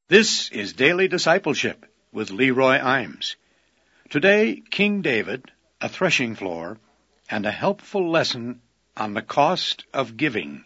This is Daily Discipleship with Leroy Imes. Today, King David, a threshing floor, and a helpful lesson on the cost of giving.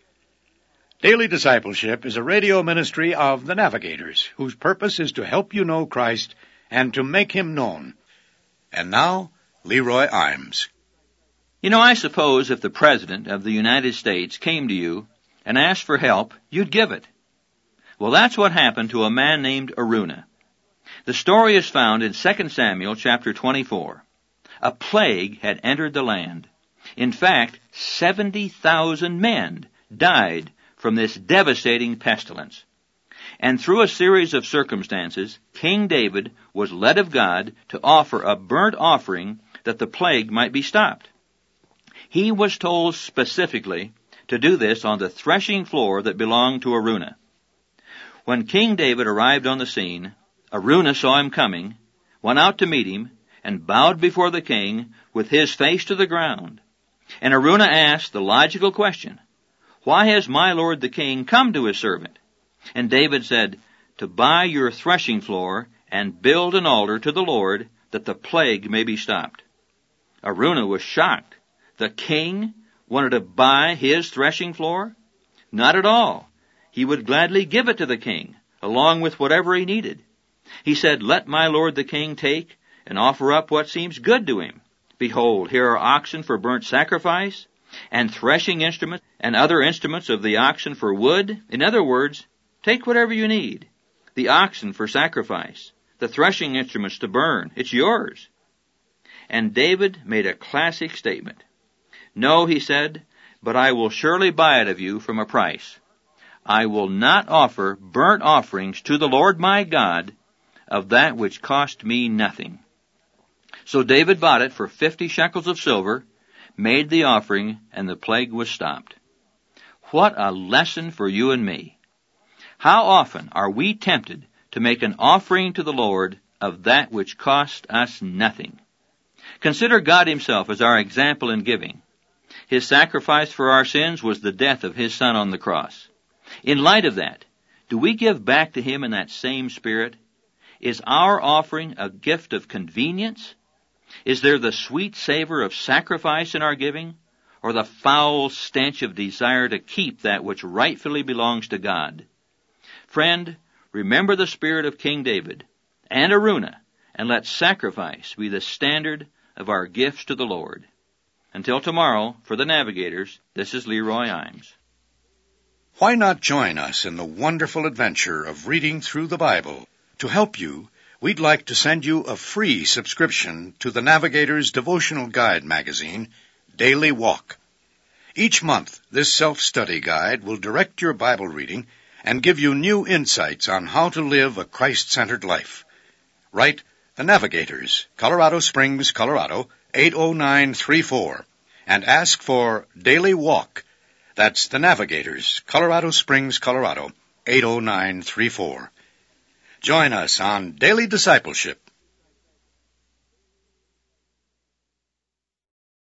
Daily Discipleship is a radio ministry of the Navigators, whose purpose is to help you know Christ and to make Him known. And now, Leroy Imes. You know, I suppose if the President of the United States came to you and asked for help, you'd give it. Well, that's what happened to a man named Araunah. The story is found in 2 Samuel chapter 24. A plague had entered the land. In fact, 70,000 men died from this devastating pestilence. And through a series of circumstances, King David was led of God to offer a burnt offering that the plague might be stopped. He was told specifically to do this on the threshing floor that belonged to Araunah. When King David arrived on the scene, Araunah saw him coming, went out to meet him, and bowed before the king with his face to the ground. And Araunah asked the logical question, "Why has my lord the king come to his servant?" And David said, "To buy your threshing floor and build an altar to the Lord, that the plague may be stopped." Araunah was shocked. The king wanted to buy his threshing floor? Not at all. He would gladly give it to the king, along with whatever he needed. He said, "Let my lord the king take and offer up what seems good to him. Behold, here are oxen for burnt sacrifice, and threshing instruments, and other instruments of the oxen for wood." In other words, take whatever you need. The oxen for sacrifice, the threshing instruments to burn. It's yours. And David made a classic statement. "No," he said, "but I will surely buy it of you from a price. I will not offer burnt offerings to the Lord my God of that which cost me nothing." So David bought it for 50 shekels of silver, made the offering, and the plague was stopped. What a lesson for you and me. How often are we tempted to make an offering to the Lord of that which cost us nothing? Consider God Himself as our example in giving. His sacrifice for our sins was the death of His Son on the cross. In light of that, do we give back to Him in that same spirit? Is our offering a gift of convenience? Is there the sweet savor of sacrifice in our giving, or the foul stench of desire to keep that which rightfully belongs to God? Friend, remember the spirit of King David and Araunah, and let sacrifice be the standard of our gifts to the Lord. Until tomorrow, for the Navigators, this is Leroy Imes. Why not join us in the wonderful adventure of reading through the Bible? To help you, we'd like to send you a free subscription to the Navigator's devotional guide magazine, Daily Walk. Each month, this self-study guide will direct your Bible reading and give you new insights on how to live a Christ-centered life. Write The Navigators, Colorado Springs, Colorado, 80934, and ask for Daily Walk. That's The Navigators, Colorado Springs, Colorado, 80934. Join us on Daily Discipleship